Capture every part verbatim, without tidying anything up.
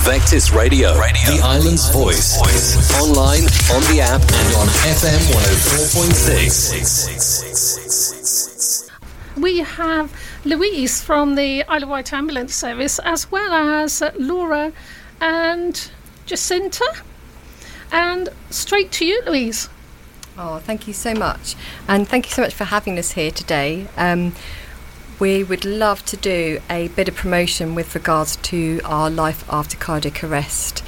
Vectis Radio, Radio, the island's voice. voice. Online, on the app, and on F M one oh four point six. We have Louise from the Isle of Wight Ambulance Service, as well as Laura and Jacinta. And straight to you, Louise. Oh, thank you so much. And thank you so much for having us here today. Um, we would love to do a bit of promotion with regards to our Life After Cardiac Arrest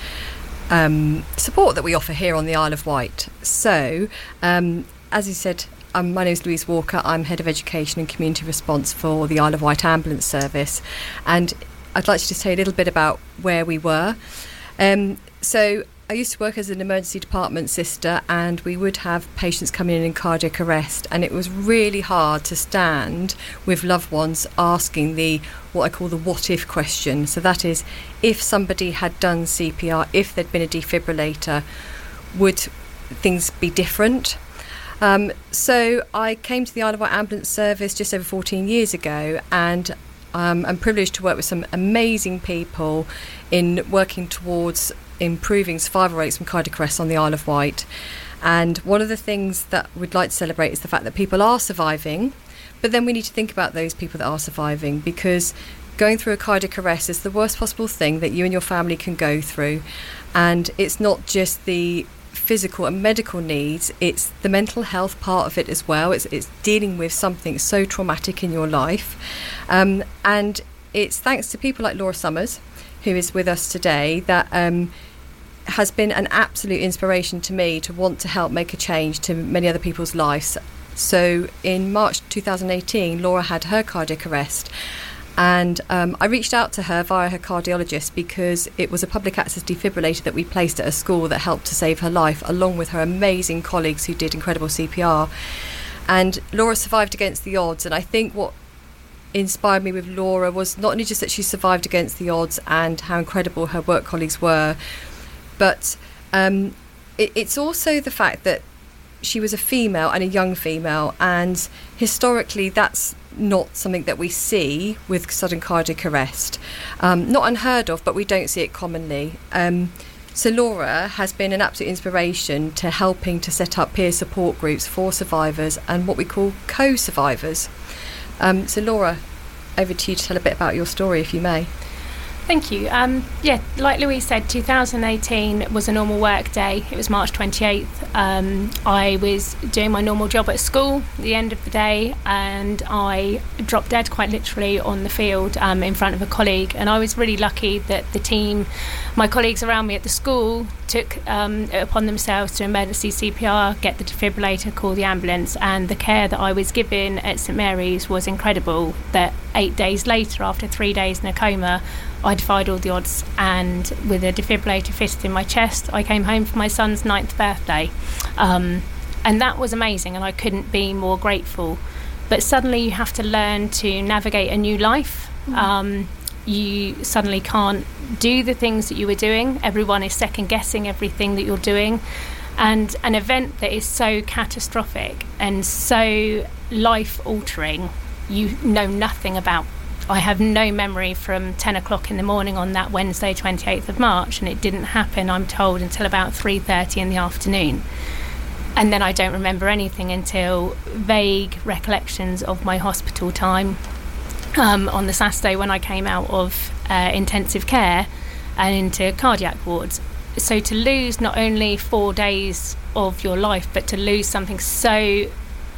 um, support that we offer here on the Isle of Wight. So, um, as you said, um, my name is Louise Walker. I'm Head of Education and Community Response for the Isle of Wight Ambulance Service. And I'd like to just tell you a little bit about where we were. Um, so, I used to work as an emergency department sister, and we would have patients coming in in cardiac arrest, and it was really hard to stand with loved ones asking the what I call the what if question. So that is, if somebody had done C P R, if there'd been a defibrillator, would things be different? Um, so I came to the Isle of Wight Ambulance Service just over fourteen years ago, and um, I'm privileged to work with some amazing people in working towards improving survival rates from cardiac arrest on the Isle of Wight. And one of the things that we'd like to celebrate is the fact that people are surviving, but then we need to think about those people that are surviving, because going through a cardiac arrest is the worst possible thing that you and your family can go through. And it's not just the physical and medical needs, it's the mental health part of it as well. It's, it's dealing with something so traumatic in your life. Um, and it's thanks to people like Laura Summers, who is with us today, that um, has been an absolute inspiration to me to want to help make a change to many other people's lives. So in March two thousand eighteen, Laura had her cardiac arrest, and um, I reached out to her via her cardiologist because it was a public access defibrillator that we placed at a school that helped to save her life, along with her amazing colleagues who did incredible C P R. And Laura survived against the odds, and I think what inspired me with Laura was not only just that she survived against the odds and how incredible her work colleagues were, but um, it, it's also the fact that she was a female and a young female, and historically that's not something that we see with sudden cardiac arrest. Um, not unheard of, but we don't see it commonly. Um, so Laura has been an absolute inspiration to helping to set up peer support groups for survivors and what we call co-survivors. Um, so Laura, over to you to tell a bit about your story, if you may. Thank you. Um, yeah, like Louise said, two thousand eighteen was a normal work day. It was March twenty-eighth. Um, I was doing my normal job at school at the end of the day, and I dropped dead quite literally on the field um, in front of a colleague. And I was really lucky that the team, my colleagues around me at the school, took um, it upon themselves to emergency C P R, get the defibrillator, call the ambulance, and the care that I was given at St Mary's was incredible. That eight days later, after three days in a coma, I defied all the odds, and with a defibrillator fitted in my chest, I came home for my son's ninth birthday. Um, and that was amazing, and I couldn't be more grateful. But suddenly you have to learn to navigate a new life. Mm. Um, you suddenly can't do the things that you were doing. Everyone is second guessing everything that you're doing. And an event that is so catastrophic and so life altering, you know nothing about. I have no memory from ten o'clock in the morning on that Wednesday, twenty-eighth of March, and it didn't happen, I'm told, until about three thirty in the afternoon. And then I don't remember anything until vague recollections of my hospital time um, on the Saturday when I came out of uh, intensive care and into cardiac wards. So to lose not only four days of your life, but to lose something so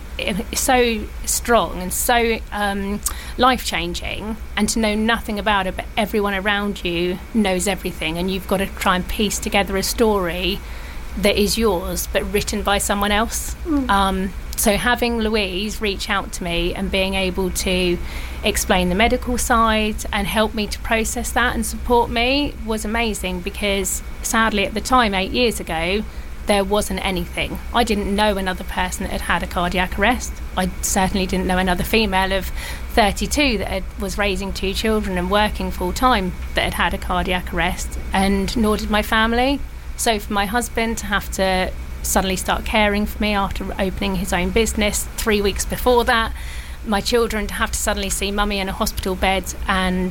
so strong and so um, life-changing, and to know nothing about it, but everyone around you knows everything, and you've got to try and piece together a story that is yours but written by someone else. Mm. Um, so having Louise reach out to me and being able to explain the medical side and help me to process that and support me was amazing, because sadly at the time, eight years ago, there wasn't anything. I didn't know another person that had had a cardiac arrest. I certainly didn't know another female of thirty-two that had, was raising two children and working full-time that had had a cardiac arrest, and nor did my family. So for my husband to have to suddenly start caring for me after opening his own business three weeks before that, my children to have to suddenly see mummy in a hospital bed and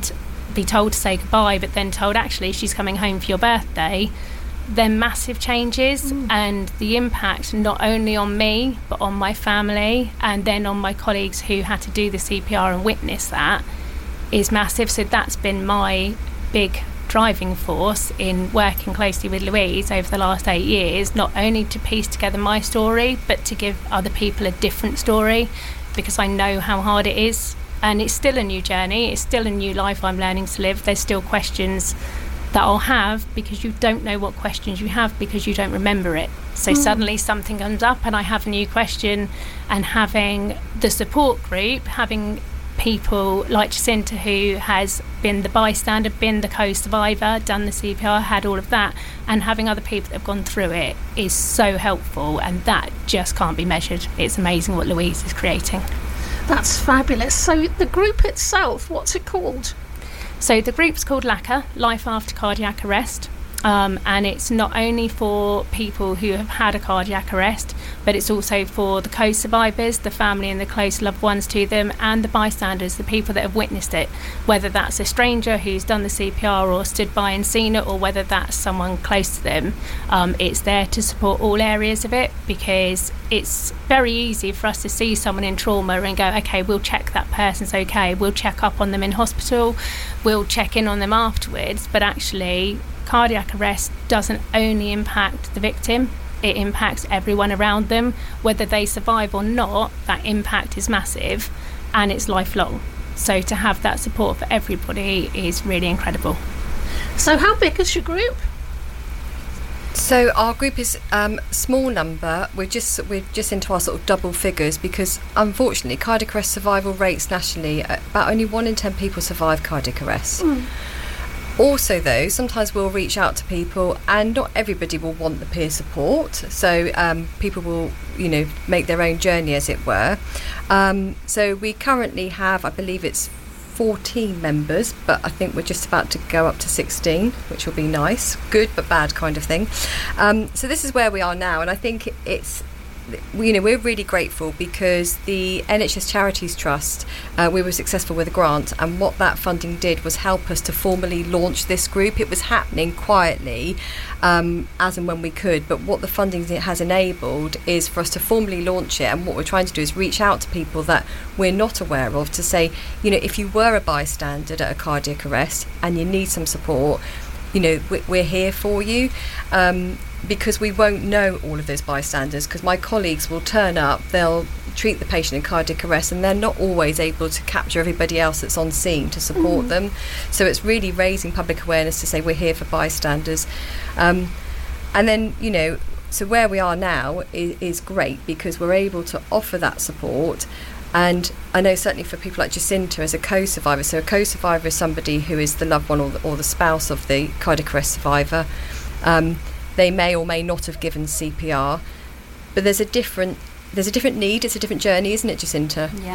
be told to say goodbye, but then told actually she's coming home for your birthday, then massive changes. Mm. And the impact not only on me but on my family and then on my colleagues who had to do the C P R and witness that is massive. So that's been my big driving force in working closely with Louise over the last eight years, not only to piece together my story but to give other people a different story, because I know how hard it is. And it's still a new journey, it's still a new life I'm learning to live. There's still questions that I'll have because you don't know what questions you have because you don't remember it. So mm. suddenly something comes up and I have a new question, and having the support group, having people like Jacinta who has been the bystander, been the co-survivor, done the C P R, had all of that, and having other people that have gone through it is so helpful, and that just can't be measured. It's amazing what Louise is creating. That's fabulous. So the group itself, what's it called? So the group's called LACA, Life After Cardiac Arrest, um, and it's not only for people who have had a cardiac arrest, but it's also for the co-survivors, the family and the close loved ones to them, and the bystanders, the people that have witnessed it, whether that's a stranger who's done the C P R or stood by and seen it, or whether that's someone close to them. Um, it's there to support all areas of it, because it's very easy for us to see someone in trauma and go, okay, we'll check that person's okay, we'll check up on them in hospital, we'll check in on them afterwards, but actually cardiac arrest doesn't only impact the victim, it impacts everyone around them. Whether they survive or not, that impact is massive and it's lifelong. So to have that support for everybody is really incredible. So how big is your group? So our group is um, small number. We're just we're just into our sort of double figures because unfortunately cardiac arrest survival rates nationally, about only one in ten people survive cardiac arrest. Mm. Also though, sometimes we'll reach out to people and not everybody will want the peer support, so um, people will, you know, make their own journey as it were. Um, so we currently have, I believe it's fourteen members, but I think we're just about to go up to sixteen, which will be nice, good but bad kind of thing. Um, so this is where we are now, and I think it's, you know, we're really grateful because the N H S Charities Trust, uh, we were successful with a grant, and what that funding did was help us to formally launch this group. It was happening quietly um, as and when we could, but what the funding has enabled is for us to formally launch it, and what we're trying to do is reach out to people that we're not aware of to say, you know, if you were a bystander at a cardiac arrest and you need some support, you know, we're here for you. Um, because we won't know all of those bystanders, because my colleagues will turn up, they'll treat the patient in cardiac arrest, and they're not always able to capture everybody else that's on scene to support mm. them. So it's really raising public awareness to say we're here for bystanders. Um, and then, you know, so where we are now is, is great because we're able to offer that support. And I know certainly for people like Jacinta as a co-survivor, so a co-survivor is somebody who is the loved one or the, or the spouse of the cardiac arrest survivor. Um, they may or may not have given C P R, but there's a different there's a different need, it's a different journey, isn't it, Jacinta? Yeah.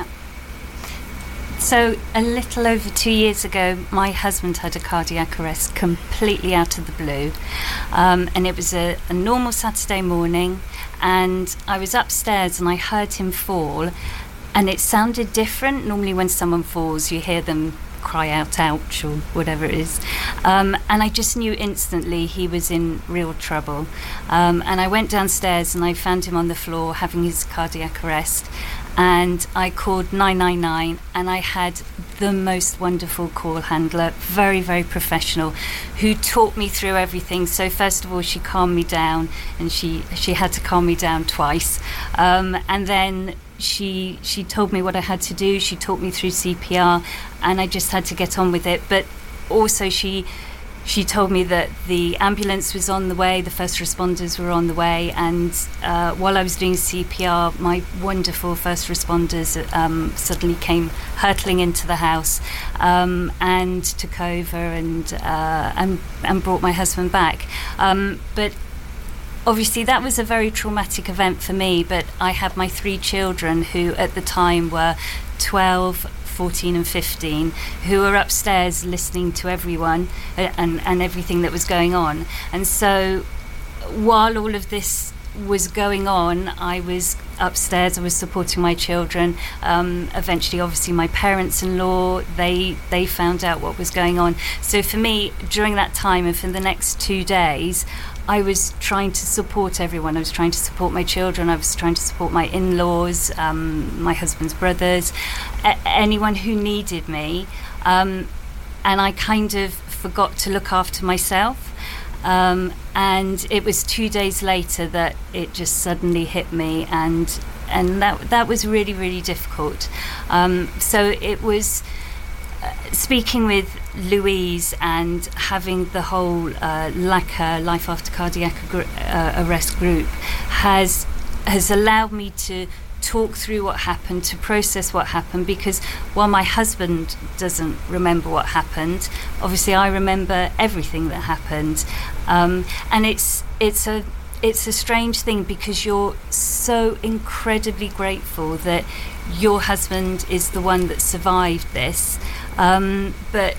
So a little over two years ago, my husband had a cardiac arrest completely out of the blue, um, and it was a, a normal Saturday morning, and I was upstairs and I heard him fall, and it sounded different. Normally when someone falls you hear them cry out ouch or whatever it is, um, and I just knew instantly he was in real trouble, um, and I went downstairs and I found him on the floor having his cardiac arrest, and I called nine nine nine, and I had the most wonderful call handler, very very professional, who taught me through everything. So first of all she calmed me down, and she she had to calm me down twice, um, and then She she told me what I had to do. She taught me through C P R, and I just had to get on with it. But also she she told me that the ambulance was on the way, the first responders were on the way, and uh, while I was doing C P R, my wonderful first responders um, suddenly came hurtling into the house um, and took over and uh, and and brought my husband back. Um, but obviously that was a very traumatic event for me, but I had my three children who at the time were twelve, fourteen and fifteen, who were upstairs listening to everyone and, and everything that was going on. And so while all of this was going on, I was upstairs, I was supporting my children. Um, eventually, obviously, my parents-in-law, they they found out what was going on. So for me, during that time and for the next two days, I was trying to support everyone. I was trying to support my children. I was trying to support my in-laws, um, my husband's brothers, a- anyone who needed me. Um, and I kind of forgot to look after myself. Um, and it was two days later that it just suddenly hit me, and and that that was really, really difficult. Um, so it was uh, speaking with Louise and having the whole uh, LACA, Life After Cardiac uh, Arrest group, has has allowed me to talk through what happened, to process what happened, because while my husband doesn't remember what happened, obviously I remember everything that happened. Um, and it's it's a it's a strange thing, because you're so incredibly grateful that your husband is the one that survived this, um, but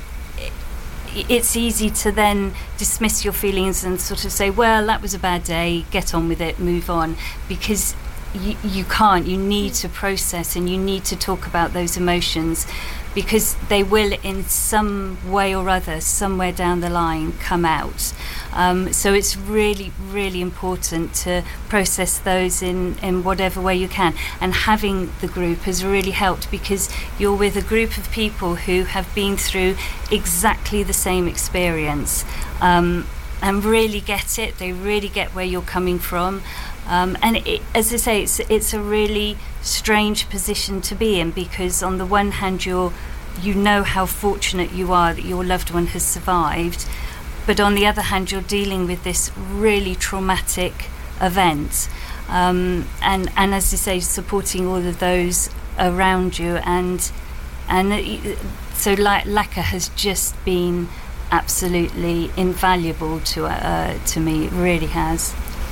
it's easy to then dismiss your feelings and sort of say, well, that was a bad day, get on with it, move on, because You, you can't. You need to process, and you need to talk about those emotions, because they will, in some way or other, somewhere down the line, come out. Um, so it's really, really important to process those in, in whatever way you can. And having the group has really helped, because you're with a group of people who have been through exactly the same experience, um, and really get it. They really get where you're coming from. Um, and it, as I say, it's it's a really strange position to be in, because on the one hand, you're you know how fortunate you are that your loved one has survived, but on the other hand, you're dealing with this really traumatic event, um, and and as I say, supporting all of those around you, and and so like LACA has just been absolutely invaluable to uh, to me. It really has.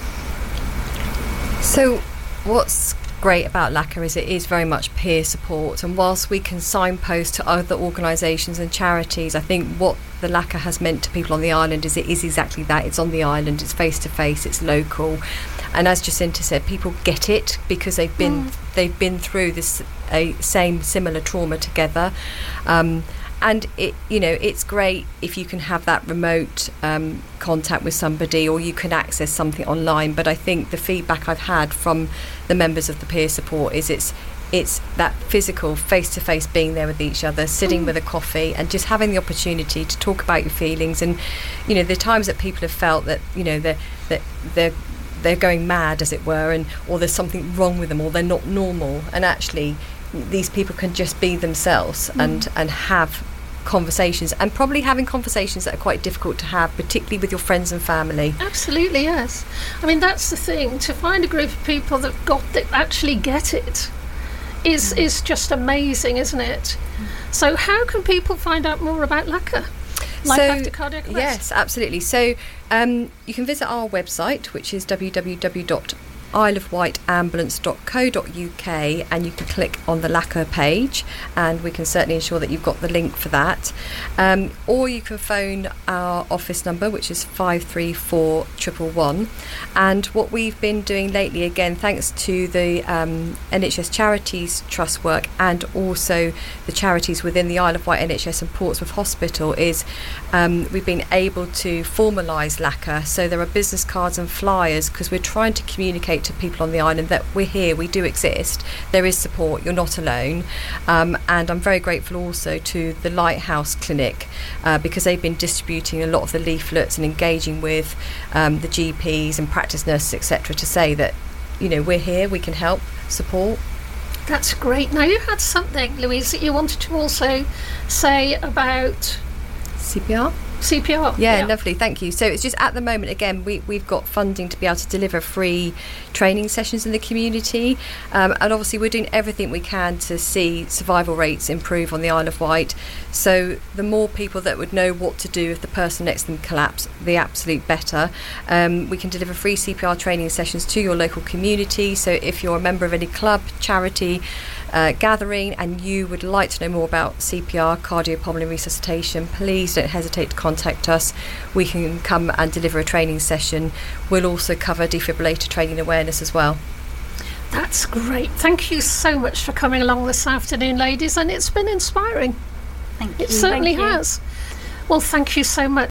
So what's great about LACA is it is very much peer support, and whilst we can signpost to other organisations and charities, I think what the LACA has meant to people on the island is it is exactly that. It's on the island, it's face to face, it's local, and as Jacinta said, people get it because they've been mm. they've been through this a same similar trauma together. Um, And it, you know, it's great if you can have that remote um, contact with somebody, or you can access something online. But I think the feedback I've had from the members of the peer support is it's it's that physical, face-to-face being there with each other, sitting mm. with a coffee, and just having the opportunity to talk about your feelings. And you know, the times that people have felt that you know they're that they're they're going mad, as it were, and or there's something wrong with them, or they're not normal, and actually these people can just be themselves mm. and and have conversations, and probably having conversations that are quite difficult to have, particularly with your friends and family. Absolutely, yes. I mean, that's the thing, to find a group of people that got that actually get it is mm. is just amazing, isn't it? Mm. So how can people find out more about LACA? Life so, After Cardiac Arrest? Yes, absolutely. So um, you can visit our website, which is w w w dot isle of wight ambulance dot co dot u k, and you can click on the LACA page, and we can certainly ensure that you've got the link for that. Um, or you can phone our office number, which is five three four one one one. And what we've been doing lately, again, thanks to the um, N H S Charities Trust work, and also the charities within the Isle of Wight N H S and Portsmouth Hospital, is um, we've been able to formalise LACA. So there are business cards and flyers, because we're trying to communicate to people on the island that we're here, we do exist, there is support, you're not alone. Um, and I'm very grateful also to the Lighthouse Clinic, uh, because they've been distributing a lot of the leaflets and engaging with um, the G Ps and practice nurses, et cetera, to say that, you know, we're here, we can help, support. That's great. Now, you had something, Louise, that you wanted to also say about C P R? C P R. Yeah, yeah, lovely, thank you. So it's just at the moment, again, we, we've got funding to be able to deliver free training sessions in the community, um, and obviously we're doing everything we can to see survival rates improve on the Isle of Wight. So the more people that would know what to do if the person next to them collapsed, the absolute better. Um, we can deliver free C P R training sessions to your local community. So if you're a member of any club, charity, Uh, gathering, and you would like to know more about C P R, cardiopulmonary resuscitation, please don't hesitate to contact us, we can come and deliver a training session. We'll also cover defibrillator training awareness as well. That's great. Thank you so much for coming along this afternoon, ladies, and it's been inspiring. Thank you. It certainly Thank you. has. Well, thank you so much.